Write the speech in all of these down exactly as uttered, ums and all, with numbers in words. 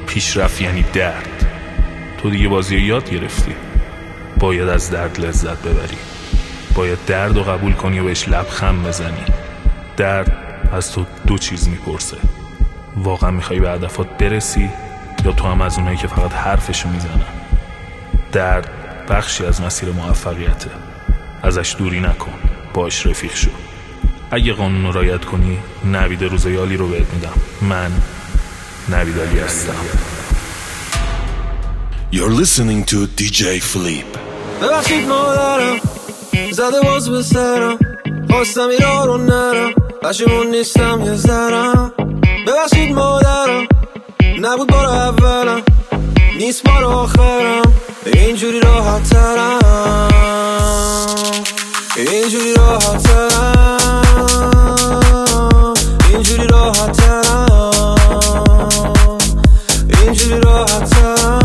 پیشرفت یعنی درد. تو دیگه بازی رو یاد گرفتی، باید از درد لذت ببری، باید درد رو قبول کنی و بهش لبخند بزنی. درد از تو دو چیز میپرسه: واقعا میخوای به هدفات برسی یا تو هم از اونایی که فقط حرفشو میزنن؟ درد بخشی از مسیر موفقیته، ازش دوری نکن، باش رفیق شو. اگه قانون رو رعایت کنی نوید روزیالی رو بهت میدم. من نوید علی هستم. You're listening to دی جی Philippe. ببخشید مادرم زده باز به سرم، خواستم ایران رو نرم، پشیمون نیستم یه ذرم. ببخشید مادرم نبود بار اولم، نیست بار آخرم، اینجوری راحت ترم، اینجوری راحت ترم، اینجوری راحت ترم، اینجوری راحت ترم.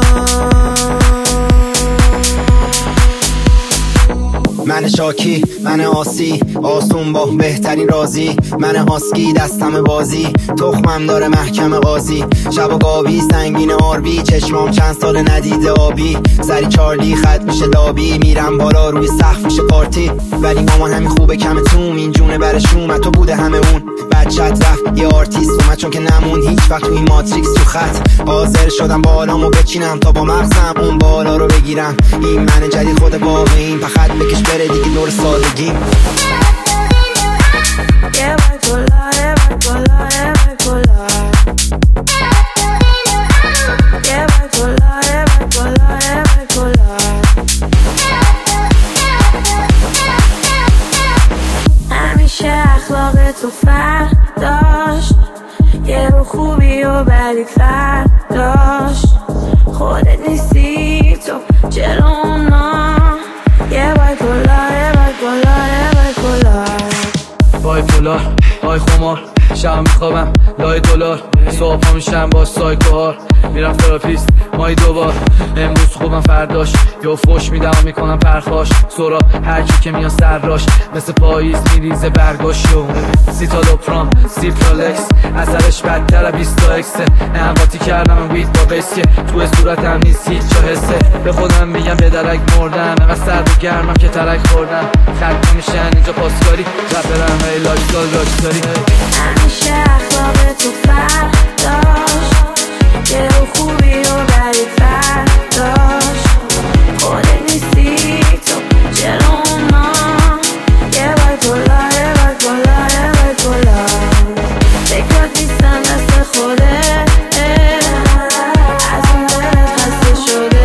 من شاکی، من آسی، آسون با بهترین رازی، من هاسکی دستم بازی، تخمم داره محکم قاضی، شب و گاوی سنگین آربی، چشمام چند سال ندیده آبی، سری چارلی خط میشه دابی، میرم بالا روی سقف میشه پارتی، ولی مامان همین خوبه کم توم، این جونه برشون تو بوده همه اون، بچت رفت یه آرتیست اومد چون که نمون هیچ وقت تو این ماتریکس تو خط، حاضر شدم بالامو بچینم تا با مغزم اون بالا رو بگیرم، این من جدید خود واقعیم، فقط بکش بره دیگه دور سادگیم. یه بای کلا یه بای کلا یه بای کلا یه بای کلا یه بای کلا یه بای کلا همیشه اخلاق تو فرق داشت، یه رو خوبی و بدی فرق داشت، خودت نیستی تو جلو اونا. یه بای کلا یه بای کلا یه بای کلا بای پولار بای خمار، شب میخوابم لای دلار، صبح پا میشم با سایکوهار، میرم تراپیست مایی دوبار، امروز خوبم فرداش یا فوش میدم و میکنم پرخاش، سراب هرکی که میاد سرراش، مثل پاییز میریزه برگاشو، سیتالوپرام سیپرالکس اثرش بدتر بیستا اکسه، انقاطی کردم وید با بیسکه، تو صورتم نیست هیچ جا حسه، به خودم میگم به درک مردم، انقدر سرد و گرمم که ترک خوردم، خط نمیشن اینجا پاسکاری، رپرم ای لایفستایل راکستاری. همیشه اخلاق تو فرق داشت، یه رو خوبی و بدی فرق داشت، خودت نیستی تو جلو اونا. یه بای کلا یه بای کلا یه بای کلا فکرات نیستم دست خوده، از اون دلت خسته شده،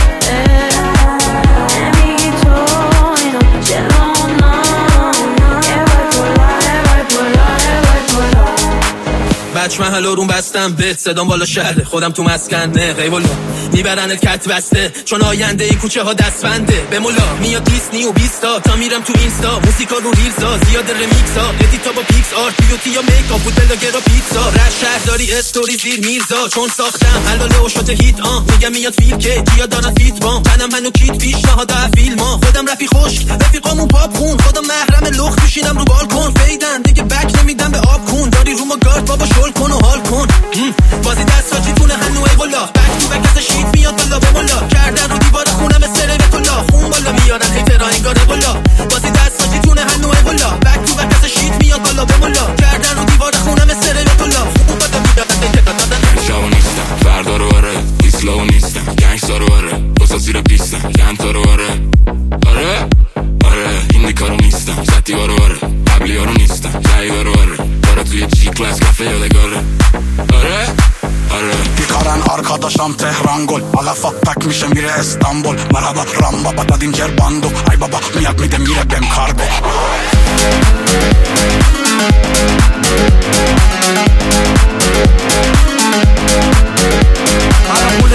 نمیگی تو اینو جلو اونا. یه بای کلا یه بای کلا یه بای کلا بچ محل روم بستم بهت صدام بالا شهره، خودم تو مسکنه غیبالا میبرنت کت بسته، چون آینده ای کوچه ها دستبنده، به مولا میاد دیسنی و بیستا تا میرم تو اینستا، موسیقا رو ریلزا زیاد رمیکس ها، ادیتا با پیکس آرت بیوتی یا میکاپ بود بلاگر و پیتزا، رش شهرداری استوری زیر میرزا، چون ساختم حلاله و شده هیت آن میگم میاد فیل که کیا دارن فیت بام، تنم منو کیت پیشنهاد فیلم ها، خودم رفی خشک رفیقامون پاپ خون، خودم محرم لخت میشینم رو بالکن، فیدن دیگه بک نمیدم به آب کون، داری رو ما گارد بابا شل کن و حال کن، بازی دست ها چیتونه هنو ای والا، بک تو بک از شیت میاد بالا به مولا، کردن رو دیوار خونه به سر به کلا، خون بالا میارن هیترا انگاره بالا، بازی دست ها چیتونه هنو ای والا، بک تو بک از شیت میاد بالا به مولا، کردن رو دیوار خونه به سر به کلا، خون بالا میارن هیترا دادن. شاو نیستم فردا رو آره، ایسلاو نیستم گنگستا رو آره، دوستا زیر پیستم گنتا رو آره، آره آره این دیکارو نیستم، زدیوارو آره، قبلی ها رو نیستم، جایدارو آره، داره توی جی کلاس کافه یادگاره، آره آره بیکارن آرکاداشم تهران گل، علفا تک میشه میره استانبول، مرحبا رام بابا دادیم جرباندو، ای بابا میاد میده میره بم کارگو. پول شهر پس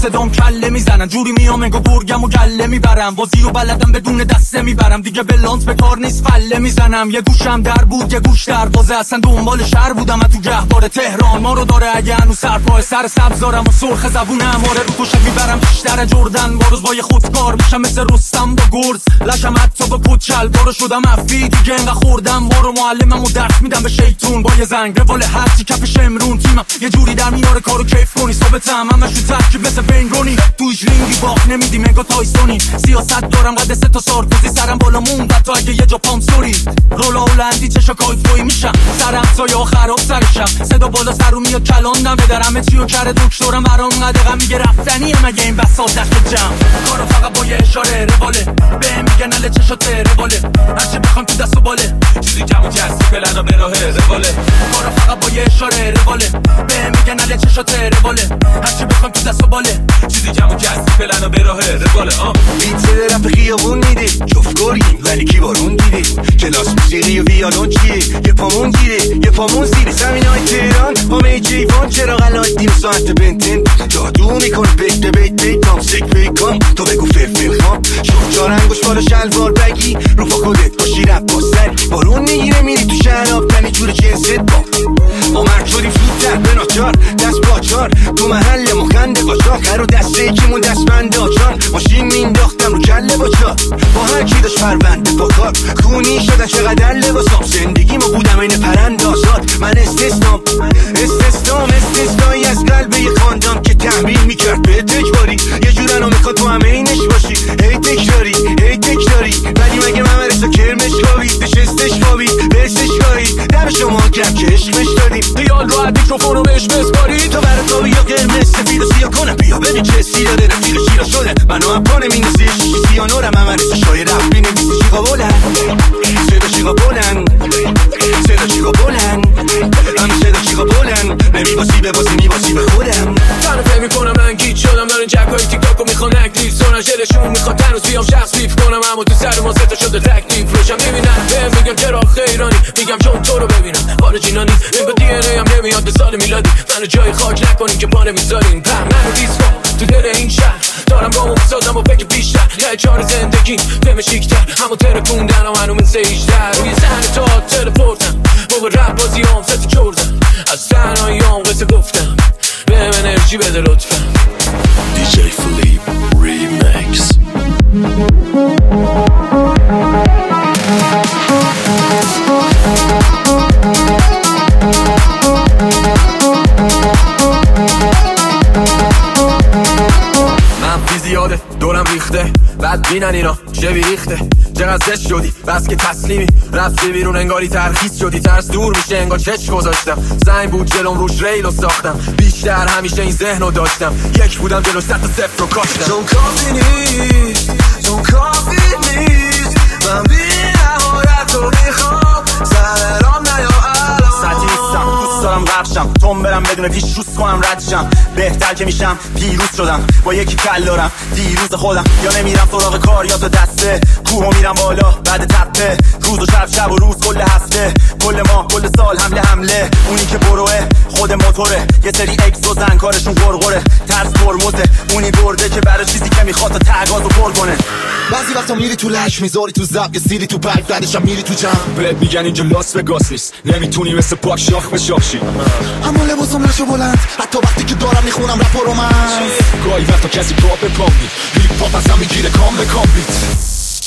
صدام کله میزنن جوری میام انگار گرگم و گله میبرم بازی رو بلدم بدون دسته میبرم دیگه بلانس به کار نیست فله میزنم یه گوشم در بود یه گوش در بازه اصلا دنبال شهر بودم تو گهوار تهران ما رو داره اگه هنو سرپای سر سبزارم و سرخ زبونم آره رو توشه میبرم بیشتر جردن با روز با یه خودکار میشم مثل رستم با گرز لشم حتی با پوچل بارو شدم افی دیگه انقدر خوردم بارو معلمم و درس میدم به شیطون با یه زنگ روال هرچی کف شمرون تیمم یه جوری در میاره کارو کیف کنی ثابتم همشون ترکیب مثل بینگونی توش رینگی باخت نمیدیم انگار تایسونی سیاست دارم قد سه تا سارکوزی سرم بالا موند حتی اگه یه جا پام سوری رولا هلندی چشا کایفوی میشم سرم سایه خراب سرشم صدا بالا سرو میاد کلاندم بدرمه چیو کره دکترم برام قدقم میگه رفتنیه مگه این بساط دست جمع کارو فقط با یه اشاره رواله بهم میگن اله چشاته رواله هرچی بخوام تو دست و باله چیزی کم و جستی پلنا به راه رواله کارو فقط با یه اشاره رواله بهم میگن اله چشاته رواله هرچی بخوام تو دست و باله چیزی کم و جستی پلنا به راه رواله ها بیت رپ خیابون میده جفتگوری ولی کی بارون دیده کلاس موسیقی و ویالون چیه یه پامون گیره یه پامون زیره زمینای تهران همه جیوان چرا غلایدیم ساعت بنتن جادو میکنه بیت بیت بیت تام سک بیکن تو بگو فلفل خام شوخ چارنگوش بالا شلوار بگی رو پا خودت باشی رپ با سری بارون میگیره میری تو شراب تنی جور جنست با ما مرد شدیم زودتر به ناچار دست باچار تو محل مخنده قاچاق هر و دسته کیمون دست بنده آچار ماشین مینداختم رو کله باچار با هر کی داشت پرونده با کار خونی شدن چقدر لباسام زندگی ما بودم این پرند آزاد من استثنام استثنام استثنایی از قلب یه خاندان که تحمیل میکرد به تکباری یه جورنو میخواد تو همه اینش باشی هی تکراری هی تکراری ولی مگه من مرسا کرمش خوابید نشستش خوابید برسش خوابید در شما کم که عشقش داریم خیال رو از میکروفونو بهش بسپاری تو برای تو بیا قرمز سفید و سیاه کنم بیا ببین چه سی داره رفیق شیرا شده منو هم پانه مینوزی شیشی سیانورم هم مرسا شاید رفت بینویسی شیقا بلند صدا شیقا بلند صدا شیقا بلند هم صدا شیقا بلند نمیباسی به بازی میباسی به خودم تنو فهم میکنم من گیت شدم دارن جکای تیک تاکو میخوان اکتیف سونن جلشون میخواد تنوز بیام شخص بیف کنم اما تو سر ما ستا شده تکلیف روشم میبینن بهم میگم چرا خیرانی میگم چون تو رو ببینم خارجینا نیست این با دی ان ای هم نمیاد به سال میلادی منو جای خاک نکنین که پا نمیذارین پر منو ریس کن تو دل این شهر دارم گامو بسازم و فکر بیشتر یه چار زندگی دم شیکتر همو ترکوندن و منو مثل ایشتر روی زن تا تلپورتم موقع رپ بازی هم ست چردم از تنهایی هم قصه گفتم بهم انرژی بده لطفا دی جی فلیپ ریمیکس منفی زیاده دورم ریخته بعد بینن اینا شبی ریخته چقدر زشت شدی بس که تسلیمی رفتی بیرون انگاری ترخیص شدی ترس دور میشه انگار چش گذاشتم زنگ بود جلوم روش ریلو ساختم بیشتر همیشه این ذهنو داشتم یک بودم جلو ست تا صفر رو کاشتم چون کافی نیست چون کافی نیست من بی نهایت رو میخوام سرم نیا الان سطحی نیستم دوست دارم رفشم تون برم بدون پیش روز کنم ردشم بهتر که میشم پیروز شدم با یکی کل دارم دیروز خودم یا نمیرم سراغ کار یا تو دسته کوه میرم بالا بعد تپه روز و شب شب و روز کل هفته کل ماه کل سال حمله حمله اونی که بروه خود موتوره یه سری اکس و زن کارشون گرگره ترس ترمزه اونی برده که برای چیزی که میخواد تا تگازو پر کنه بعضی وقتا میری تو لش میذاری تو زب یه سیری تو پک بعدشم میری تو جمع بهت میگن اینجا لاس وگاس نیست نمیتونی مثل پاک شاخ به شاخ شی اما لباسم نشو بلند حتی وقتی که دارم میخونم رپ و رومنس گاهی وقتا کسی پا به پام نید هیپ هاپ ازم میگیره کام به کام بیت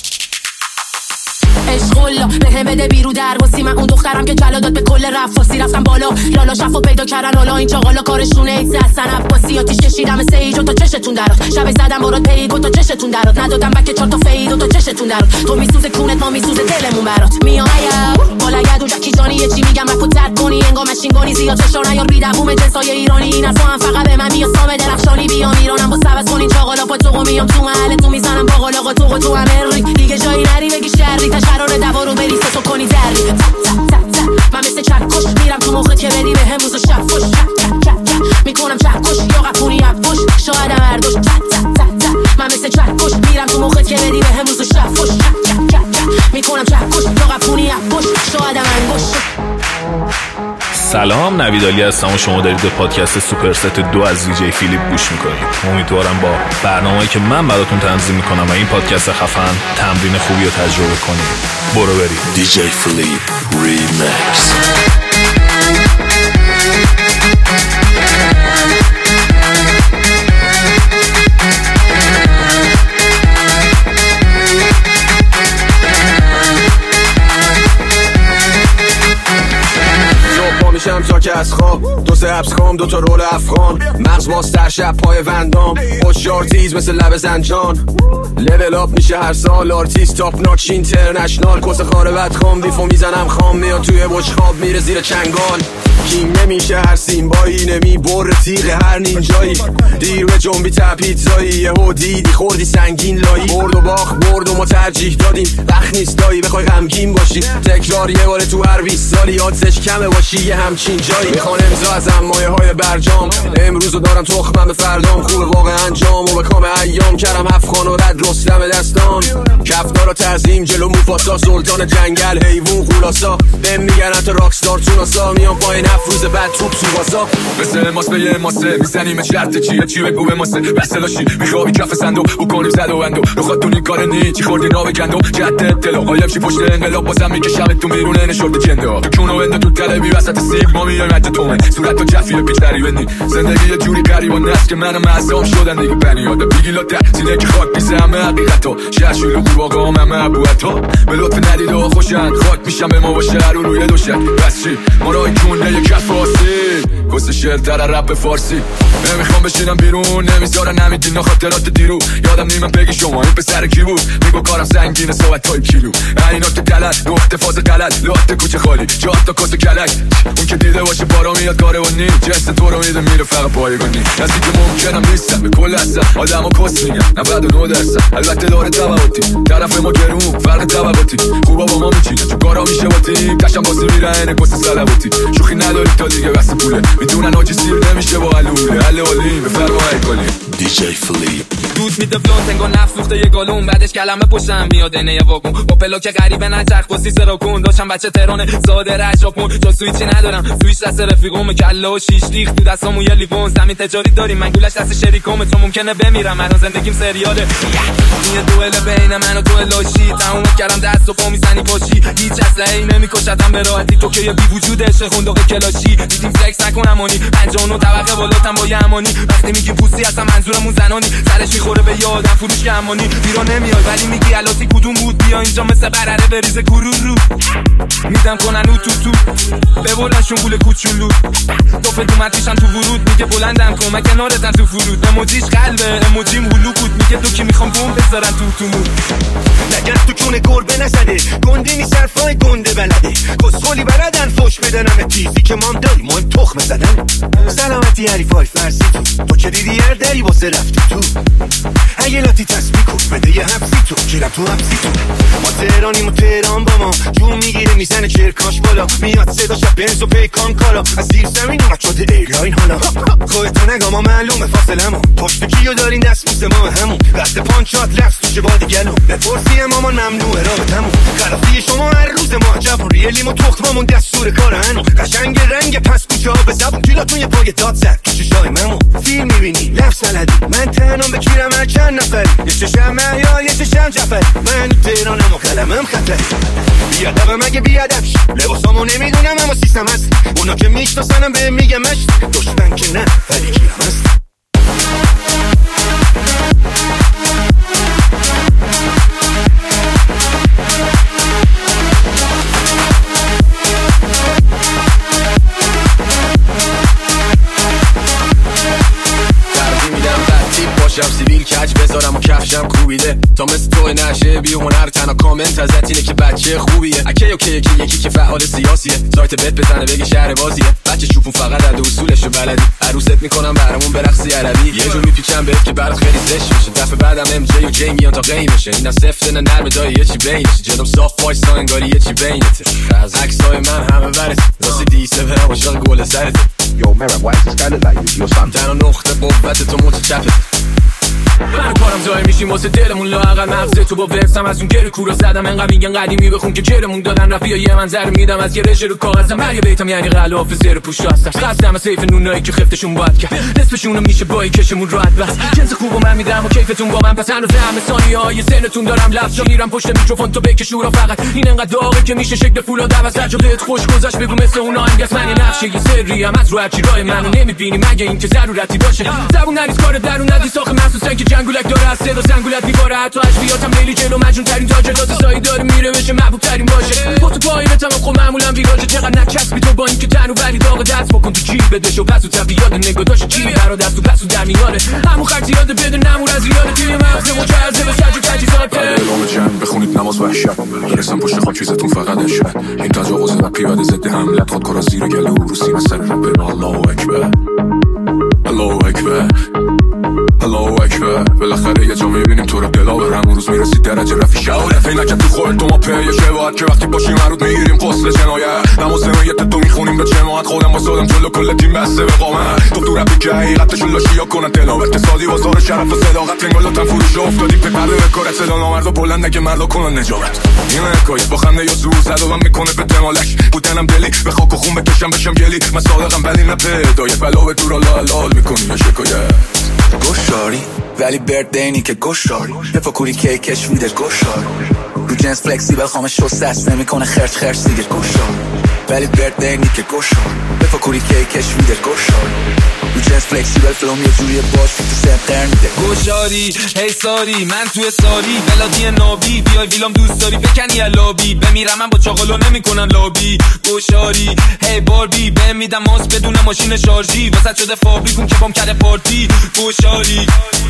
عشقالله بهم بده بیرو در واسی من اون دخترم که جلا داد به کل رفاسی رفتم بالا لالا شفا پیدا کردن حالا این چاقالا کارشونه ایت هستن عباسی آتیش کشیدم سیج و تا چشتون درات شب زدم برات پید و تا چشتون درات ندادم بک چهار تا فید و تا چشتون درات تو میسوزه کونت ما میسوزه دلمون برات میام بالا گدو جکی جانی یه چی میگم رپو ترک کنی انگار ماشینگانی زیاد چشا نیار بیدبوم جنسای ایرانی این حرفا هم فقط به من میاد سام درخشانی بیام ایرانم با سبز کنین چاقالا پا تو میام تو محل تو میزنم باقال آقا تو تو امری دیگه جایی نری بگی شری تا شرار دوارو بریسه تو کنی زری تا تا تا تا من مثل چکش میرم تو مخت که بدی به هم روز و شب فش میکنم چکش یا قپونی افش شاید مردوش تا تا تا تا من مثل چکش میرم تو مخت که بدی به هم روز و شب فش میکنم چکش یا قپونی افش شاید منگوش سلام، نوید علی هستم و شما دارید به پادکست سوپرست دو از دیجی فیلیپ گوش میکنید. امیدوارم با برنامه‌ای که من براتون تنظیم میکنم و این پادکست خفن تمرین خوبی رو تجربه کنید. برو برید. دیجی فیلیپ ریمیکس. میشم تا که از خواب دو سه حبس خام دو تا رول افغان مغز باز تر شب پای وندام خوشیار تیز مثل لب زنجان لول اپ میشه هر سال آرتیست تاپ ناچ اینترنشنال کس خاره بد خام دیفو میزنم خام میاد توی بچ خواب میره زیر چنگال کینگ نمیشه هر سیمبایی نمی بر تیغ هر نینجایی دیر به جنبی تا پیتزایی یهو دیدی خوردی سنگین لایی برد و باخت برد و ما ترجیح دادیم وقت نیست دایی بخوای غمگین باشی تکرار یه بار تو هر بیست سالی آدزش کمه باشی یه همچین جایی میخوان امضا ازم مایه های برجام امروزو دارم تخمم به فردام خوبه واقع انجام و به کام ایام کردم هفخان و رد رستم دستان کفدارا تعظیم جلو موفاسا سلطان جنگل حیوون خلاصا بهم میگن تو راکستار توناسا میام پایین افروز بعد توپ سواسا مثل ماس به یه ماسه میزنیم شرط چیه چی بگو به ماسه بسلاشی میخوابی کف صندوق بکنیم زد و بندو رخاتون این کار نی چی خوردی ناو گندو جد اطلاع قایم چی پشت انقلاب بازم میکشم تو میرونه نشورد جندا تو کونو بنده تو تلوی وسط سیگ ما میایم مجه تومه صورت تو جفیه پیچتری بنی زندگی یه جوری قریبا نست که منم معصاب شدن دیگه بنیاده بیگی لاته سینه که خاک بیزه همه حقیقتا شهشوی و قواقا همه ابوتا به لطف ندیده ها خوشن خاک میشم به ما باشه رو روی دوشک بس چی ما رای کونه یک کف فارسی کس شعر در رپ فارسی نمیخوام بشینم بیرون نمیذارن نمیدین خاطرات دیرو یادم نیمم بگی شما این پسر کی بود میگو کارم سنگینه صحبت های کیلو اینات که غلط نقطه فاز غلط لات کوچه خالی جات تا کس کلک اون که دیده باشه بارا میاد کاره و نی جست تو رو میده میره فقط پایگانی نزدیک ممکنم نیستم به کل هستم آدمو کس میگن نود و نه درصد البته داره تبعاتی طرف ما گرون فرق طبقاتی خوبا با ما میچینه چون کارا میشه با تیم قشنگ واسه میرن کس صلواتی شوخی نداری تا دیگه واسه پوله میدونن آجی سیر نمیشه با علوله حل عالی بفرمایید کلی دیجی فیلیپ دوست میده فلوت انگار نفس سوخته یه گالون بعدش کلمه پشتم میاد نه یه واگون با پلاک غریبه نچرخ واسه سرا کن داشتم بچه تهران زاده رشاپون جا سویچی ندارم سویچ دست رفیقم کله و شیش ریخت تو دستامو یه لیوان زمین تجاری داریم من گولش دست شریکم تو ممکنه بمیرم الان زندگیم سریاله یه دوئل بین من و تو لاشی تموم کردم دست و پا میزنی پاشی هیچ اسلحه‌ای نمیکشتم به راحتی تو که بی وجود عشق خندق کلاشی دیدیم فلکس نکنم اونی پنجاه و نه طبقه بالاتم با یه امانی وقتی میگی پوستی اصلا منظورمون زنانی سرش میخوره به یادم فروش که امانی بیرون نمیاد ولی میگی الاتی کدوم بود بیا اینجا مثل برره بریز کرو رو میدم کنن او تو تو ببرن شنگول کوچولو تو فدومتیشن تو ورود میگه بلندم کن کنارتن تو فرود اموجیش قلبه اموجیم هلو بود میگه تو که میخوام بوم بذارن تو تو مود نگه تو کونه گربه نزده گنده نی صرفای گنده بلده کسخولی بردن فوش بدنم تیزی که مام داری مهم تخم زدن سلامتی حریفای فرسی تو تو که دیدی هر دری واسه رفتی تو اگه لاتی تصبیح کن بده یه حبسی تو کیرم تو حبسی تو ما تهرانیم و تهران با ما جون میگیره میزنه چرکاش بالا میاد صدا شب بنز و پیکان کالا از زیر زمین اومد شده ایرلاین حالا خودتو نگاه ما معلومه فاصله ما پشت کیو دارین دست بوسه ما همون وقت پانچات لفظ توشه با دیگلو بپرسی مامان ممنوعه رابطمون خلافی شما هر روز ما جوون ریلیم و تختمامون دستور کار هنو قشنگ رنگ پس کوچه ها به زبون پیلاتون یه پای داد زد تو ششای ممون فیلم میبینی لفظ سلدی من تنام بکیرم هر چند نفری یه چشم محیا یه چشم جفری من تهرانم و کلمم خطری بیادبم اگه بیادب شی لباسامو نمیدونم اما سیستم هست اونا که میشناسنم به میگم مشت دشمن که نه ولی کیم هست باشم سیبیل کج بذارم و کفشم کوبیده تا مثل تو نشه بی هنر تنها کامنت ازت اینه که بچه خوبیه اکی اوکی یکی یکی که فعال سیاسیه سایت بت بزنه بگه شهر بازیه بچه شوفون فقط عد اصولشو بلدی عروست میکنم برامون برقصی عربی یه جور میپیچم بهت که برات خیلی زشت میشه دفعه بعدم ام جی و جی میان تا قیمشه اینم سفت نه نرم دایی یه چی بینشه جلوم صاف وایسا انگاری یه چی بینته از عکسای من همه ورث راستی دی سه عاشق گل سرت Yo, Mera, why does this guy look like you? Your son. تنها نقطه قوت تو مت چپت من کارم زای میشیم واسه دلمون لااقل مغزه تو با ورسم از اون گره کورا زدم انقدر میگن قدیمی بخون که جرمون دادن رفیق یه منظر میدم از یه رژه رو کاغذم هر یه بیتم یعنی غلاف زیر پوش هستم قصدم از سیف نونایی که خفتشون باید کرد نصفشون میشه بایی کشمون راحت بس جنس خوبو من میدم و کیفتون با من پس هنوز همه ثانیه‌های سنتون دارم لفظا میرم پشت میکروفون تو بکش شورا فقط این انقدر داغه که میشه شکل فولاد عوض هر جلوت خوش گذشت بگو مثل اون آهنگس من یه نقشه یه سری ام از رو هرچی راه منو نمیبینی مگه اینکه ضرورتی باشه زبون نریز کار درون ندی ساخت محسوسن که جنگولک داره از صدا زنگولت میباره حتی اشبیاتم لیلی جلو مجنون ترین تاجر داده سایی داره میره بشه محبوب ترین باشه با تو پایینه تمام خب معمولا ویراجه چقدر نچسبی تو با اینکه تنو ولی داغ دست بکن تو جیب بدش و پس و تبیاد نگاه داشت چی برا دست و پس و در میاره همون خرج زیاده بده نمور از زیاده توی مغز مجرزه به سجو تجیزاته اعلام جنگ بخونید نماز وحشت برسم پشت خاکیزتون فقط اشهد این تجاوز و پیاده ضد حملت خود کارا زیر گلو رو سینه سر رپ الله اکبر الله اکبر الله اکبر بالاخره یه جا میبینیم تو رپ دلاور همون روز میرسید درجه رفی شهادت اینکه تو خود تو ما پیه شباهت که وقتی باشیم مرود میگیریم قسل جنایت نماز نمایت تو میخونیم به جماعت خودم با سادم جلو کل تیم بسته به قامت تو تو رپی که حقیقتشون لاشی ها کنن تلاوت سادی بازار شرف و صداقت انگالاتن فروش افتادیم پی پرده بکارت صدا نامرد و بلند نگه مردا کنن نجارت این حکایت با خنده یا زور زد و من میکنه به دمالش بودنم دلی به خاک و خون بکشم بشم گلی من صادقم ولی نه پیدای بلا به دور لال میکنی یا شکایت گوشاری ولی بردینی که گوشاری بفکوری کیکش میده گوشاری رو جنس فلکسیبل خامه شست دست نمیکنه خرچ خرچ دیگه گوشاری ولی بردینی که گوشاری بفکوری کیکش میده گوشاری رو جنس فلکسیبل فلوم یه جوری باش تو سن قرن میده گوشاری هی ساری من توی ساری بلادی نابی بیای ویلام دوست داری بکنی لابی بمیرم من با چاقالو نمیکنم لابی گوشاری هی باربی بهم میدم ماس بدون ماشین شارژی واسط شده فابریکون که بام کرده پارتی گوشاری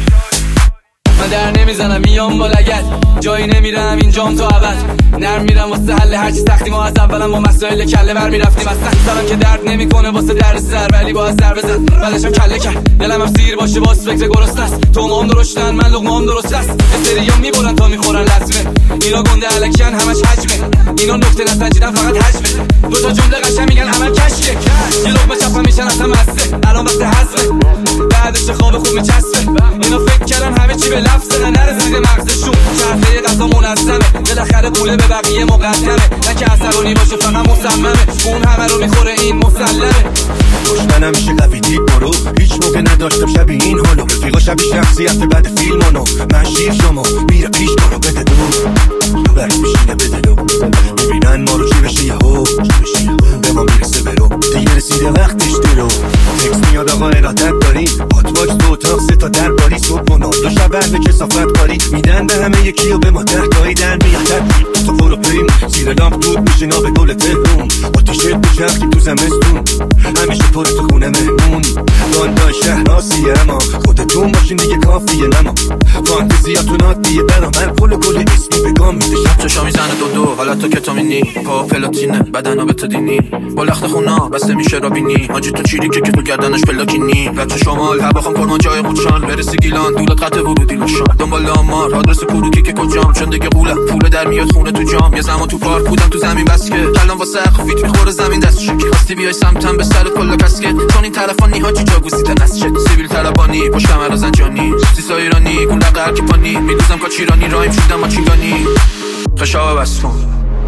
من در نمیزنم میام با لگت جایی نمیرم اینجام تو ابد نرم میرم واسه حل هرچی سختی ما از اولم با مسائل کله بر میرفتیم از سخت سرم که درد نمیکنه واسه درد سر ولی باز در بزن بعدشم کله کرد دلم هم سیر باشه باز فکر گرست است تو مام درشتن من لقمام درست است استریا میبرن تا میخورن لطمه اینا گنده الکن همش حجمه اینا نکته نسنجیدن فقط حجمه دو تا جمله قشنگ میگن عمل کشیه یه لقمه چپم میشن اصلا مسته الان وقت حذفه بعدش خواب خوب میچسبه اینا فکر کردن همه چی به لفظه نرسید مغزشون چرخه غذا منظمه بالاخره پوله به بقیه مقدمه نه که عصبانی باشه فقط مصممه اون همه رو میخوره این مسلمه دشمنم میشه قوی دید برو هیچ موقع نداشتم شبیه این حالو رفیقا شبیه شخصیت بعد فیلمانو من شیر شما میره پیش کارو بده دو بری میشینه بده دو میبینن ما رو چی بشه یه هو به ما میرسه برو دیگه رسیده وقتش درو تکس میاد آقا ارادت داری هات باکس دو اتاق سه تا در باری صبح و نام دو شب به کسافت کاری میدن به همه یکی و به ما درگاهی در میاد تبدیل تو برو بریم زیر لامپ دود میشینا به گل تهرون آتیشت بچرخی تو زمستون همیشه پر تو خونه مهمون راندای شهر آسیه اما خودتون باشین دیگه کافیه نما فانتزیاتون عادیه برا من پل گل اسمی بگام میده شب چشا میزنه دو دو حالت تو کتامینی پا پلاتینه بدن ها به تدینی با لخت خونا بسته میشه رابینی آجی تو چیری که که تو گردنش پلاکینی رد شمال هر بخوام کرمان جای خودشان برسی گیلان دولت قطع ورودی لشان دنبال آمار آدرس کروکی که کجام چون دیگه قولم پول در میاد خونه تو جام یه زمان تو پارک بودم تو زمین بس که کلام واسه اخویت میخوره زمین دست شکی هستی بیای سمتم به سر کلا کسکه چون این طرفان نیهاجی جاگوزیده نست شد سیبیل طلبانی پشت کمر زنجانی سیسا ایرانی گون دقر که پانی میدوزم کاچیرانی رایم شدم ما چینگانی خشاب بس کن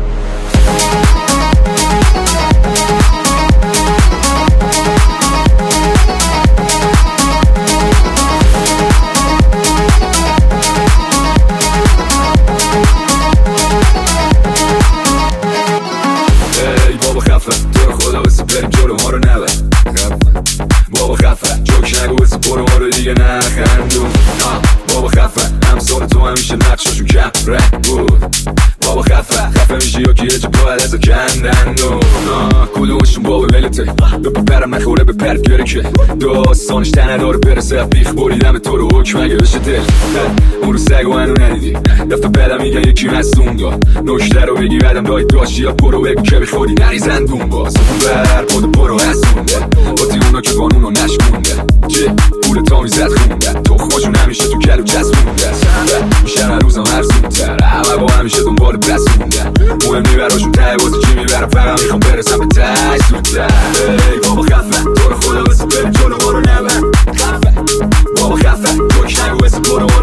ای بابا خفه تو رو خدا بسی بریم جلو ما رو نبر بابا خفه جوک نگو بسی برو ما رو دیگه نخندون بابا خفه همسال تو همیشه نقشاشون کم رنگ بود بابا خفه خفه میشه یا که یه جا باید ازا کندن کلوشون بابا ولته به پرم نخوره به پرد گره که داستانش تنه داره برسه بیخ بریدم تو رو حکم اگه بشه دل اون رو سگ و هنو ندیدی دفتا بدم میگن یکی مستون دا نکته رو بگی بدم دایی داشتی یا برو بگو که بخوری نریزن دون باز بر پاد برو هستونده باتی اونا که قانون رو نشکونده چه پول تا میزد خونده تخماشون همیشه تو کلو چسبونده میشن هر روزم هر زودتر همه با همیشه دنبال بسونده مهم نی براشون ته بازی کی میبرم فقط میخوام برسم به ته زودتر ای بابا خفه تو رو خدا بسی بریم جلو ما رو نبر خفه بابا خفه جوک نگو بسی برو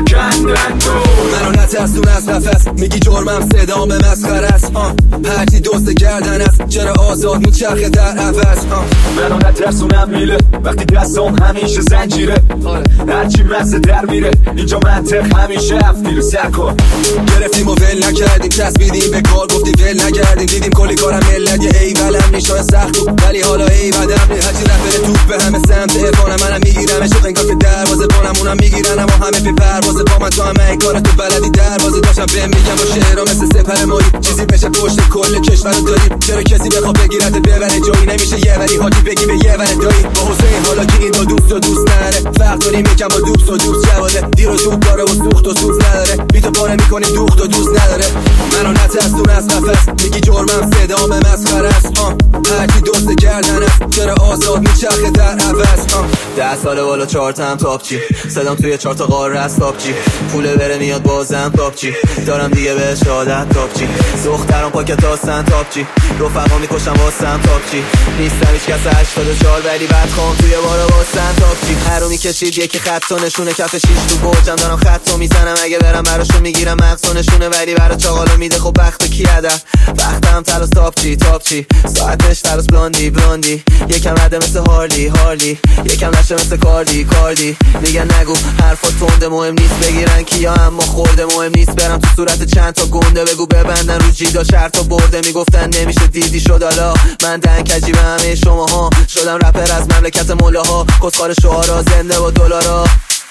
کندن تو منو نترسون از نفس میگی جرمم صدام مسخره است هرچی دوست گردن است چرا آزاد میچرخه در عوض منو نترسونم میله وقتی دستم همیشه زنجیره هرچی مزه در میره اینجا منطق همیشه افتی رو سر کن گرفتیم و ول نکردیم چسبیدیم به کار گفتیم ول نگردیم دیدیم کلی کارم ملت یه ایولم نیشای سخت بود ولی حالا ایودم نی هرچی رفره توپ به همه سمت ارفانم منم میگیرم شد انگار که دروازه بانم اونم میگیرن اما همه پی پروازه با من تو همه این کارا تو بلدی دروازه داشتم بهم میگم با شعرها مثل سپر مایی چیزی بشه پشت کل کشور داری چرا کسی بخواد بگیرت ببره جایی نمیشه یه ولی حاجی بگی به یه ولی دایی با حسین حالا که این دو دوست و دوست نداره فرق داریم یکم با دوست و دوست جواده دیر و زود داره و سوخت و سوز نداره بیتو پاره میکنی دوخت و دوست نداره منو نترسون از نفس میگی جرمم صدام مسخره است هرکی دوست گردن است چرا آزاد میچرخه در عوض ده ساله بالا چهارتم تاپچی صدام توی چهار تا قاره است تاپچی پوله بره میاد بازم تاپچی دارم دیگه بهش عادت تاپچی دخترام پاکت هستن تاپچی رفقا میکشم واسم تاپچی نیستم هیچ کس هشتاد و چهار ولی بعد خوام توی بارا واسم تاپچی هرو میکشید یکی خط و نشونه کف شیش تو برجم دارم خط و میزنم اگه برم براشون میگیرم مغز و نشونه ولی برا چاقالا میده خب وقت کی عدم وقتم تلاس تاپچی تاپچی ساعتش تلاس بلاندی بلاندی یکم رده مثل هارلی هارلی یکم نشه مثل کاردی کاردی میگن نگو حرفات تنده مهم نیست بگیرن کیا اما خورده مهم نیست برم تو صورت چند تا گنده بگو ببندن رو جیدا شرط و برده میگفتن نمیشه دیدی شد حالا من دنکجی به همه شماها شدم رپر از مملکت مولاها کسخار شعارا زنده با دلارا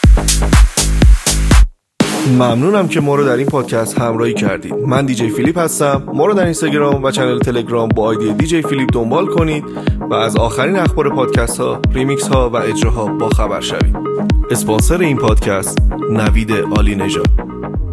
ممنونم که ما رو در این پادکست همراهی کردید. من دیجی فیلیپ هستم. ما رو در اینستاگرام و چنل تلگرام با آیدی دیجی فیلیپ دنبال کنید و از آخرین اخبار پادکست ها، ریمیکس ها و اجراها با خبر شوید. اسپانسر این پادکست نوید عالی نژاد.